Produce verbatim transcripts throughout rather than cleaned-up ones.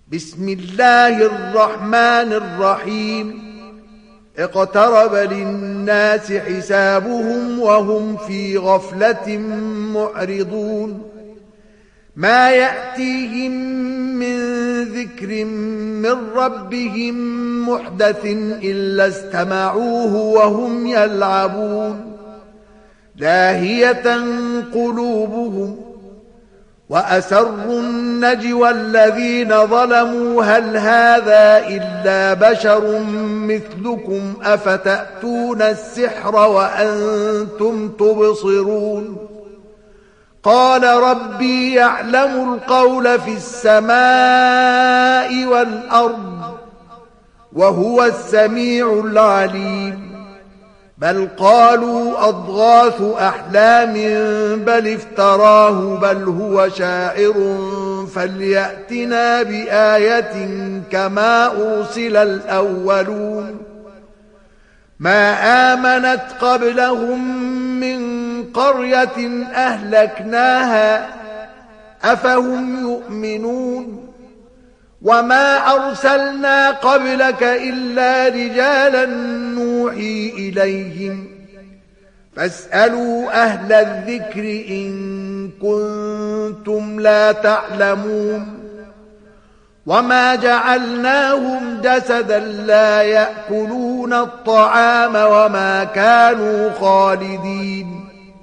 بسم الله الرحمن الرحيم اقترب للناس حسابهم وهم في غفلة معرضون ما يأتيهم من ذكر من ربهم محدث إلا استمعوه وهم يلعبون لاهية قلوبهم وأسروا النجوى الذين ظلموا هل هذا إلا بشر مثلكم أفتأتون السحر وأنتم تبصرون قال ربي يعلم القول في السماء والأرض وهو السميع العليم بل قالوا أضغاث أحلام بل افتراه بل هو شاعر فليأتنا بآية كما أرسل الأولون ما آمنت قبلهم من قرية أهلكناها أفهم يؤمنون وما أرسلنا قبلك إلا رجالا نوحي إليهم فاسألوا أهل الذكر إن كنتم لا تعلمون وما جعلناهم جسدا لا يأكلون الطعام وما كانوا خالدين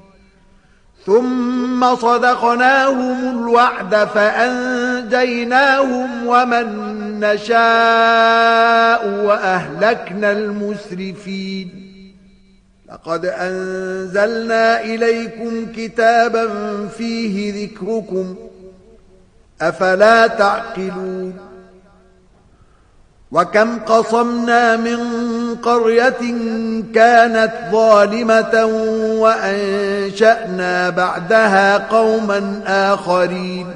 ثم صدقناهم الوعد فأنجيناهم ومن نشاء وأهلكنا المسرفين لقد أنزلنا إليكم كتابا فيه ذكركم أفلا تعقلون وكم قصمنا من قرية كانت ظالمة وأنشأنا بعدها قوما آخرين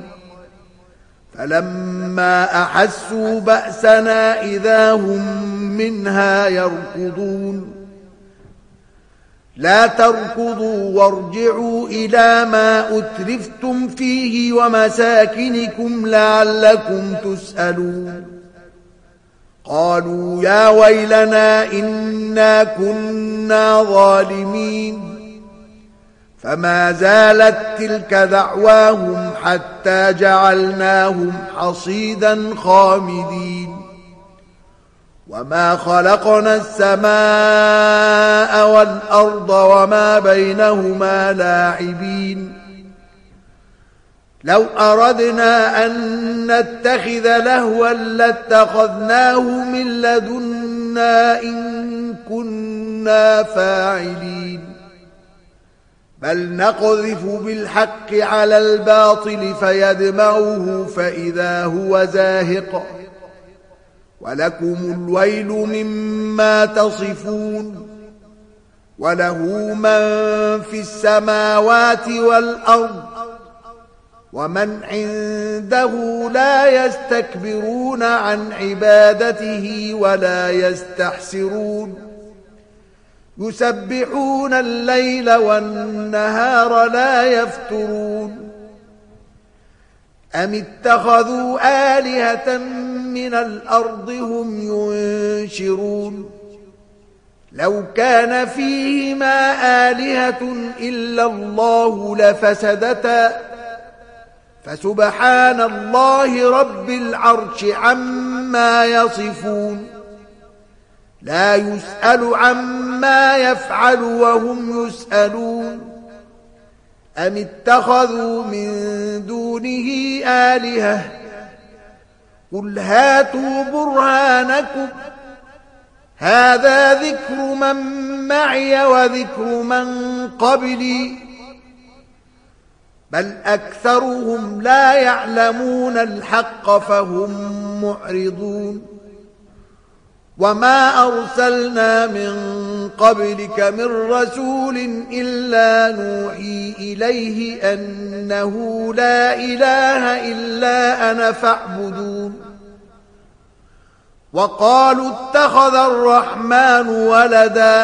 فلما أحسوا بأسنا إذا هم منها يركضون لا تركضوا وارجعوا إلى ما أترفتم فيه ومساكنكم لعلكم تسألون قالوا يا ويلنا إنا كنا ظالمين فما زالت تلك دعواهم حتى جعلناهم حصيدا خامدين وما خلقنا السماء والأرض وما بينهما لاعبين لو أردنا أن نتخذ لهوا لاتخذناه من لدنا إن كنا فاعلين بل نقذف بالحق على الباطل فيدمعه فإذا هو زاهق ولكم الويل مما تصفون وله من في السماوات والأرض ومن عنده لا يستكبرون عن عبادته ولا يستحسرون يسبحون الليل والنهار لا يفترون أم اتخذوا آلهة من الأرض هم ينشرون لو كان فيهما آلهة إلا الله لفسدتا فسبحان الله رب العرش عما يصفون لا يسأل عما يفعل وهم يسألون أم اتخذوا من دونه آلهة قل هاتوا برهانكم هذا ذكر من معي وذكر من قبلي بل أكثرهم لا يعلمون الحق فهم معرضون وما أرسلنا من قبلك من رسول إلا نوحي إليه أنه لا إله إلا أنا فاعبدون وقالوا اتخذ الرحمن ولدا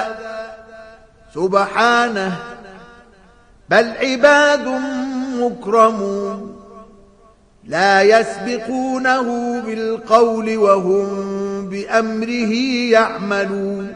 سبحانه بل عباد مكرمون لا يسبقونه بالقول وهم بأمره يعملون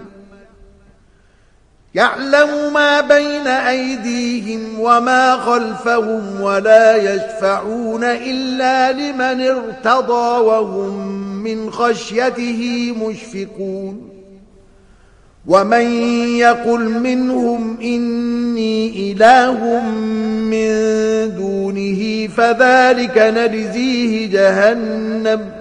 يعلم ما بين أيديهم وما خلفهم ولا يشفعون إلا لمن ارتضى وهم من خشيته مشفقون ومن يقل منهم إني إله من دونه فذلك نجزيه جهنم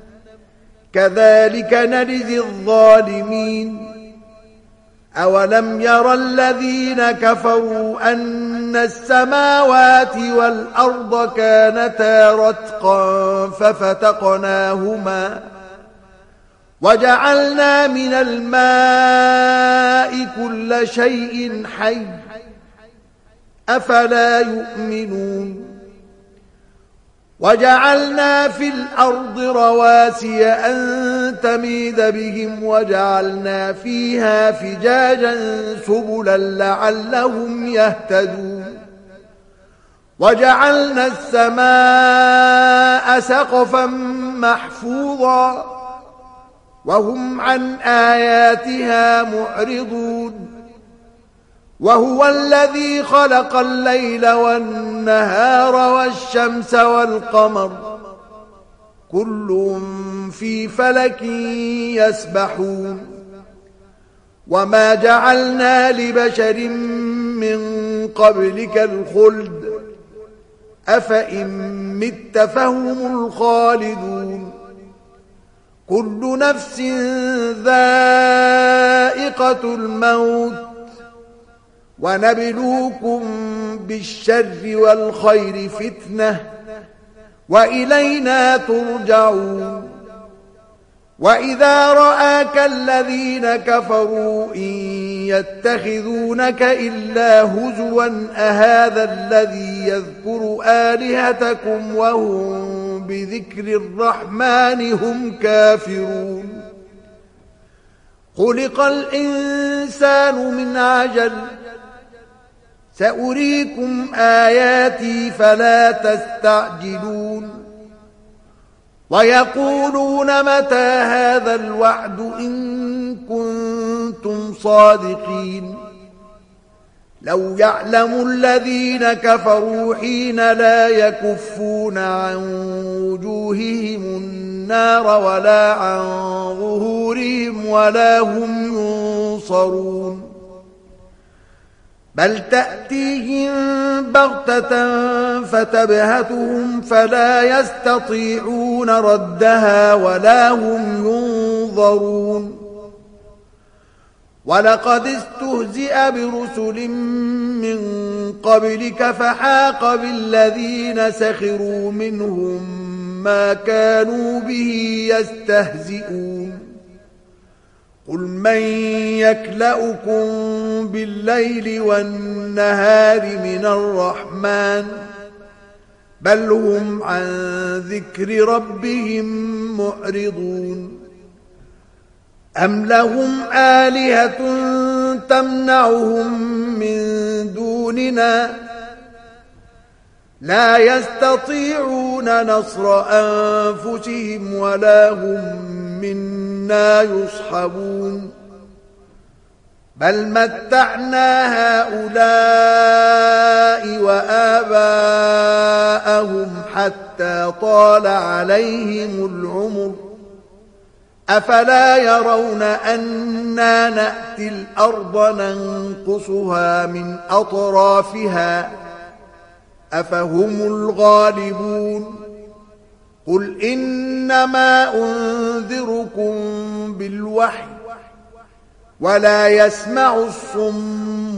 كذلك نجزي الظالمين أولم ير الذين كفروا أن السماوات والأرض كانتا رتقا ففتقناهما وجعلنا من الماء كل شيء حي أفلا يؤمنون وجعلنا في الأرض رواسي أن تميد بهم وجعلنا فيها فجاجا سبلا لعلهم يهتدون وجعلنا السماء سقفا محفوظا وهم عن آياتها معرضون وهو الذي خلق الليل والنهار والشمس والقمر كل في فلك يسبحون وما جعلنا لبشر من قبلك الخلد أفإن مت فهم الخالدون كل نفس ذائقة الموت ونبلوكم بالشر والخير فتنة وإلينا ترجعون وإذا رآك الذين كفروا إن يتخذونك إلا هزوا أهذا الذي يذكر آلهتكم وهم بذكر الرحمن هم كافرون خلق الإنسان من عجل سأريكم آياتي فلا تستعجلون ويقولون متى هذا الوعد إن كنتم صادقين لو يعلم الذين كفروا حين لا يكفون عن وجوههم النار ولا عن ظهورهم ولا هم ينصرون بل تأتيهم بغتة فتبهتهم فلا يستطيعون ردها ولا هم ينظرون ولقد استهزئ برسل من قبلك فحاق بالذين سخروا منهم ما كانوا به يستهزئون قل من يكلؤكم بالليل والنهار من الرحمن بل هم عن ذكر ربهم معرضون أم لهم آلهة تمنعهم من دوننا لا يستطيعون نصر أنفسهم ولا هم منا يصحبون بل متعنا هؤلاء وآباءهم حتى طال عليهم العمر أفلا يرون أنا نأتي الأرض ننقصها من أطرافها أفهم الغالبون قل إنما أنذركم بالوحي ولا يسمع الصم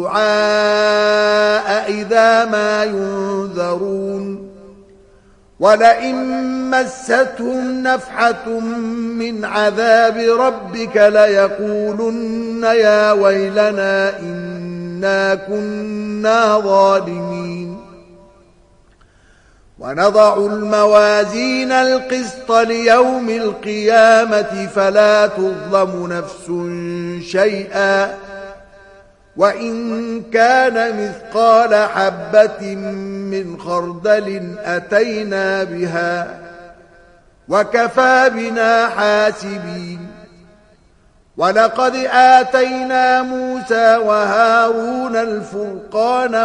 الدعاء إذا ما ينذرون ولئن مستهم نفحة من عذاب ربك ليقولن يا ويلنا إنا كنا ظالمين ونضع الموازين القسط ليوم القيامة فلا تظلم نفس شيئا وإن كان مثقال حبة من خردل أتينا بها وكفى بنا حاسبين ولقد آتينا موسى وهارون الفرقان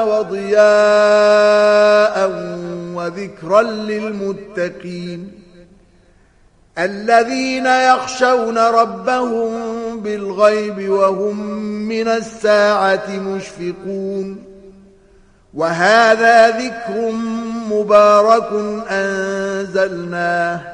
وضياء وذكرا للمتقين الذين يخشون ربهم بالغيب وهم من الساعة مشفقون وهذا ذكر مبارك أنزلناه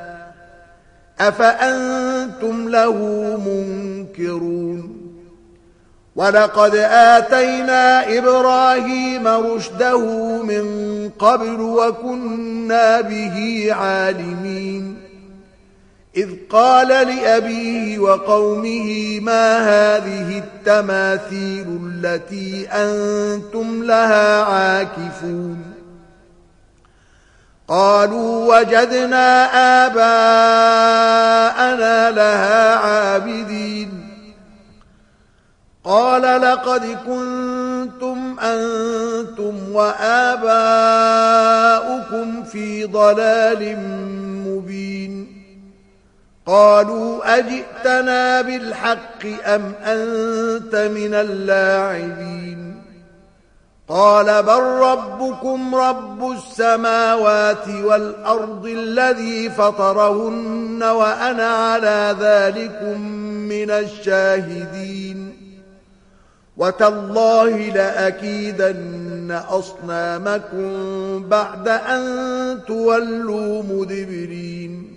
أفأنتم له منكرون ولقد آتينا إبراهيم رشده من قبل وكنا به عالمين إذ قال لأبيه وقومه ما هذه التماثيل التي أنتم لها عاكفون قالوا وجدنا آباءنا لها عابدين قال لقد كنتم أنتم وآباؤكم في ضلال مبين قالوا أجئتنا بالحق أم أنت من اللاعبين قال بل ربكم رب السماوات والأرض الذي فطرهن وأنا على ذلكم من الشاهدين وتالله لأكيدن أصنامكم بعد أن تولوا مدبرين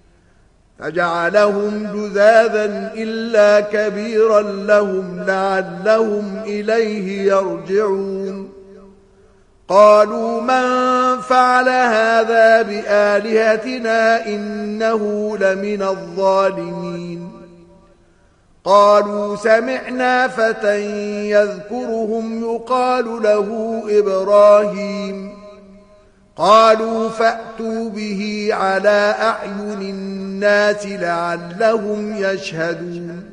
فجعلهم جذاذا إلا كبيرا لهم لعلهم إليه يرجعون قالوا من فعل هذا بآلهتنا إنه لمن الظالمين قالوا سمعنا فتى يذكرهم يقال له إبراهيم قالوا فأتوا به على أعين الناس لعلهم يشهدون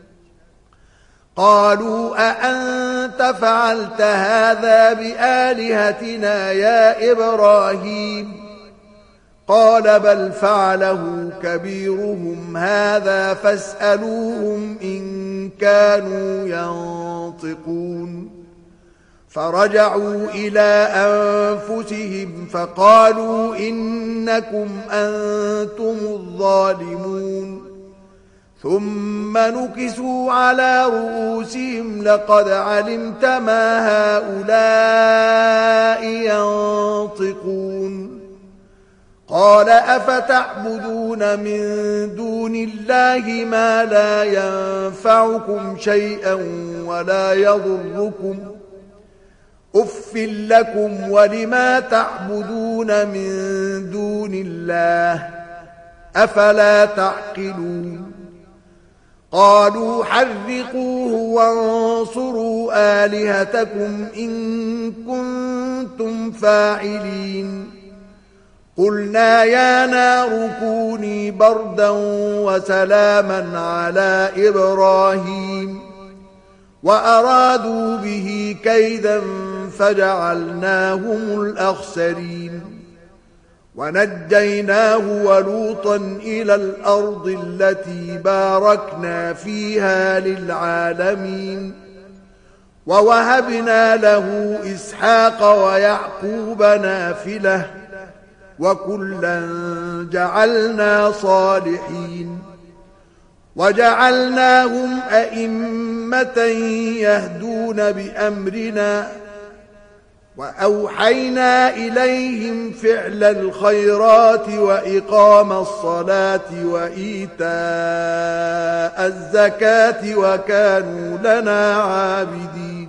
قالوا أأنت فعلت هذا بآلهتنا يا إبراهيم قال بل فعله كبيرهم هذا فاسألوهم إن كانوا ينطقون فرجعوا إلى أنفسهم فقالوا إنكم أنتم الظالمون ثم نكسوا على رؤوسهم لقد علمت ما هؤلاء ينطقون قال أفتعبدون من دون الله ما لا ينفعكم شيئا ولا يضركم أف لكم ولما تعبدون من دون الله أفلا تعقلون قالوا حرقوه وانصروا آلهتكم إن كنتم فاعلين قلنا يا نار كوني بردا وسلاما على إبراهيم وأرادوا به كيدا فجعلناهم الأخسرين ونجيناه ولوطا إلى الأرض التي باركنا فيها للعالمين ووهبنا له إسحاق ويعقوب نافلة وكلا جعلنا صالحين وجعلناهم أئمة يهدون بأمرنا وأوحينا إليهم فعل الخيرات وإقام الصلاة وإيتاء الزكاة وكانوا لنا عابدين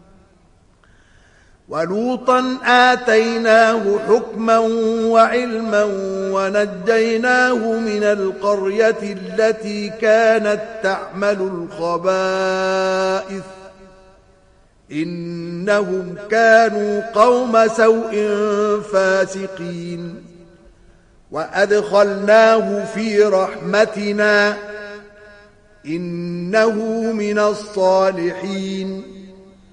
ولوطا آتيناه حكما وعلما ونجيناه من القرية التي كانت تعمل الخبائث إنهم كانوا قوم سوء فاسقين وأدخلناه في رحمتنا إنه من الصالحين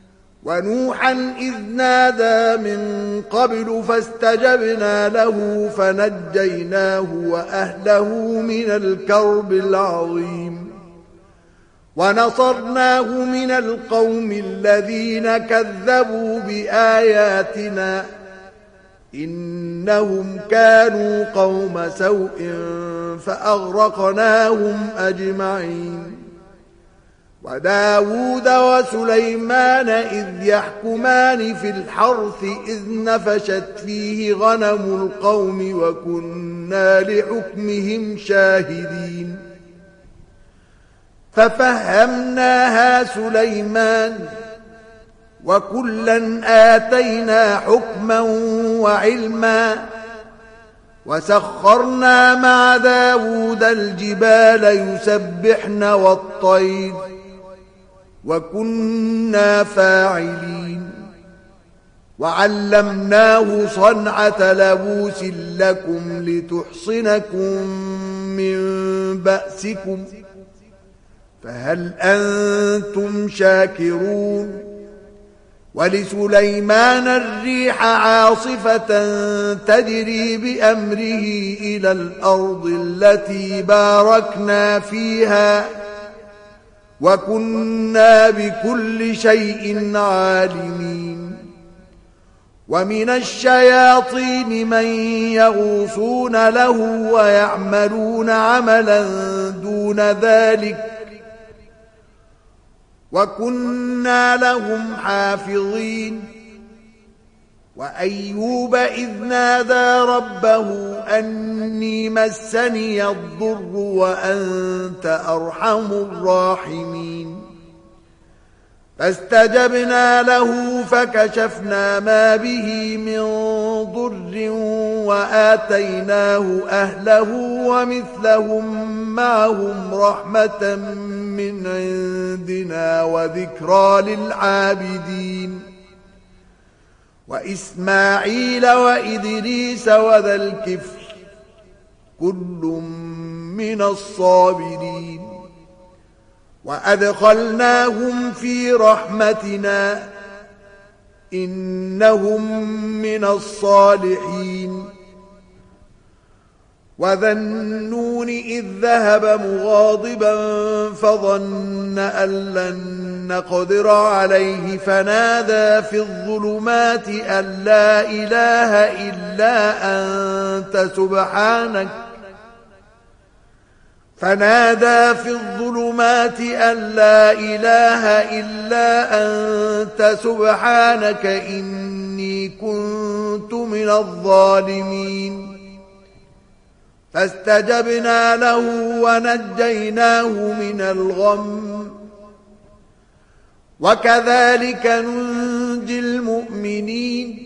ونوحا إذ نادى من قبل فاستجبنا له فنجيناه وأهله من الكرب العظيم ونصرناه من القوم الذين كذبوا بآياتنا إنهم كانوا قوم سوء فأغرقناهم أجمعين وداود وسليمان إذ يحكمان في الحرث إذ نفشت فيه غنم القوم وكنا لحكمهم شاهدين ففهمناها سليمان وكلا آتينا حكما وعلما وسخرنا مع داود الجبال يسبحن والطير وكنا فاعلين وعلمناه صنعة لبوس لكم لتحصنكم من بأسكم فهل أنتم شاكرون ولسليمان الريح عاصفة تجري بأمره إلى الأرض التي باركنا فيها وكنا بكل شيء عالمين ومن الشياطين من يغوصون له ويعملون عملا دون ذلك وكنا لهم حافظين وأيوب إذ نادى ربه أني مسني الضر وأنت أرحم الراحمين فاستجبنا له فكشفنا ما به من ضر وآتيناه أهله ومثلهم معهم رحمة من عندنا وذكرى للعابدين وإسماعيل وإدريس وذا الكفل كل من الصابرين وأدخلناهم في رحمتنا إنهم من الصالحين وذا النون إذ ذهب مغاضبا فظن أن لن نقدر عليه فنادى في الظلمات أن لا إله إلا أنت سبحانك فنادى في الظلمات أن لا إله إلا أنت سبحانك إني كنت من الظالمين فاستجبنا له ونجيناه من الغم وكذلك ننجي المؤمنين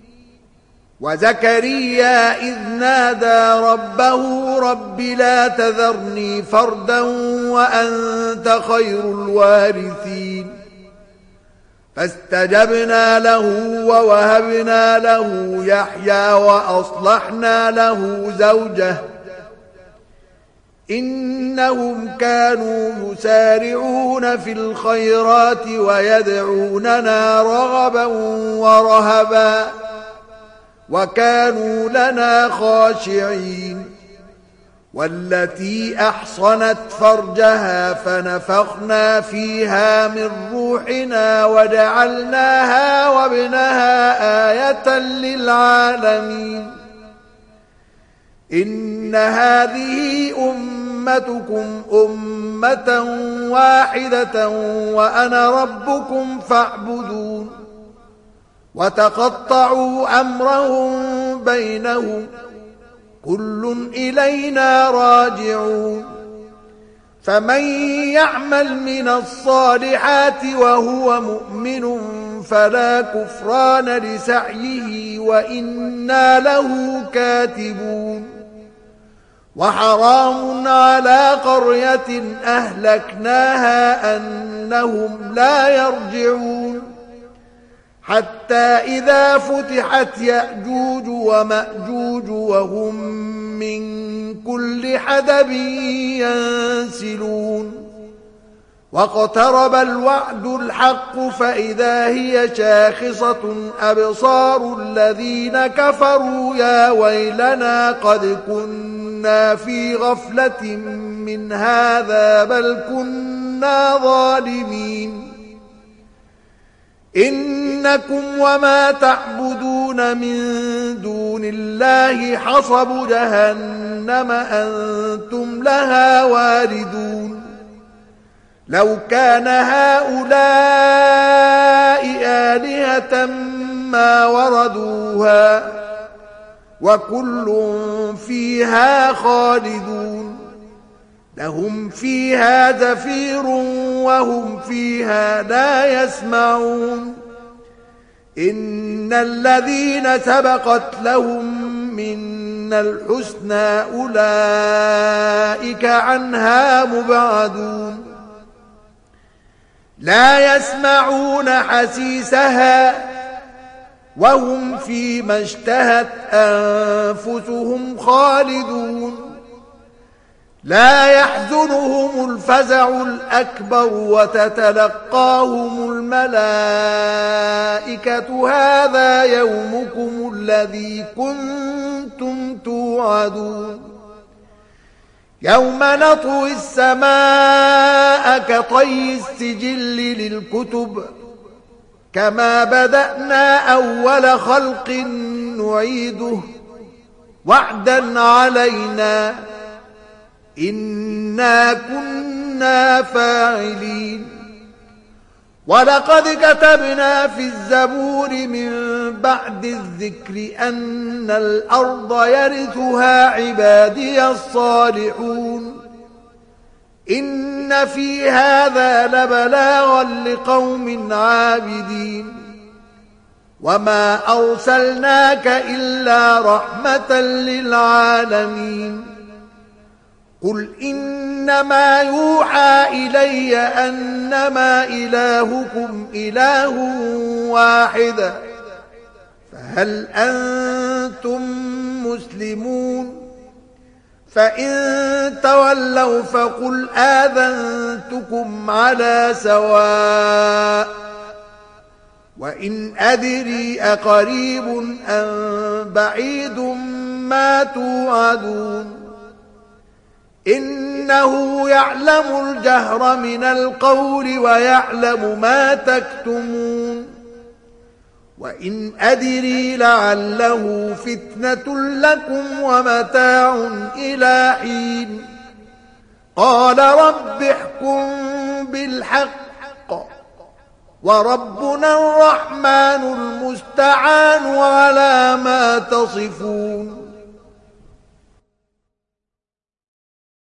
وزكريا إذ نادى ربه رب لا تذرني فردا وأنت خير الوارثين فاستجبنا له ووهبنا له يحيى وأصلحنا له زوجه إنهم كانوا يسارعون في الخيرات ويدعوننا رغبا ورهبا وكانوا لنا خاشعين والتي أحصنت فرجها فنفخنا فيها من روحنا وجعلناها وابنها آية للعالمين إن هذه أمتكم أمة واحدة وأنا ربكم فاعبدون وتقطعوا أمرهم بينهم كل إلينا راجعون فمن يعمل من الصالحات وهو مؤمن فلا كفران لسعيه وإنا له كاتبون وحرام على قرية أهلكناها أنهم لا يرجعون حتى إذا فتحت يأجوج ومأجوج وهم من كل حدب ينسلون واقترب الوعد الحق فإذا هي شاخصة أبصار الذين كفروا يا ويلنا قد كنا في غفلة من هذا بل كنا ظالمين إنكم وما تعبدون من دون الله حصب جهنم أنتم لها واردون لو كان هؤلاء آلهة ما وردوها وكل فيها خالدون لهم فيها زفير وهم فيها لا يسمعون إن الذين سبقت لهم منا الحسنى أولئك عنها مبعدون لا يسمعون حسيسها وهم فيما اشتهت أنفسهم خالدون لا يحزنهم الفزع الأكبر وتتلقاهم الملائكة هذا يومكم الذي كنتم توعدون يوم نطوي السماء كطي السجل للكتب كما بدأنا أول خلق نعيده وعدا علينا إنا كنا فاعلين ولقد كتبنا في الزبور من بعد الذكر أن الأرض يرثها عبادي الصالحون إن في هذا لبلاغا لقوم عابدين وما أرسلناك إلا رحمة للعالمين قل إنما يوحى إلي أنما إلهكم إله واحد فهل أنتم مسلمون فإن تولوا فقل آذنتكم على سواء وإن أدري أقريب أم بعيد ما توعدون إنه يعلم الجهر من القول ويعلم ما تكتمون وإن أدري لعله فتنة لكم ومتاع إلى حين قال رب احكم بالحق وربنا الرحمن المستعان على ما تصفون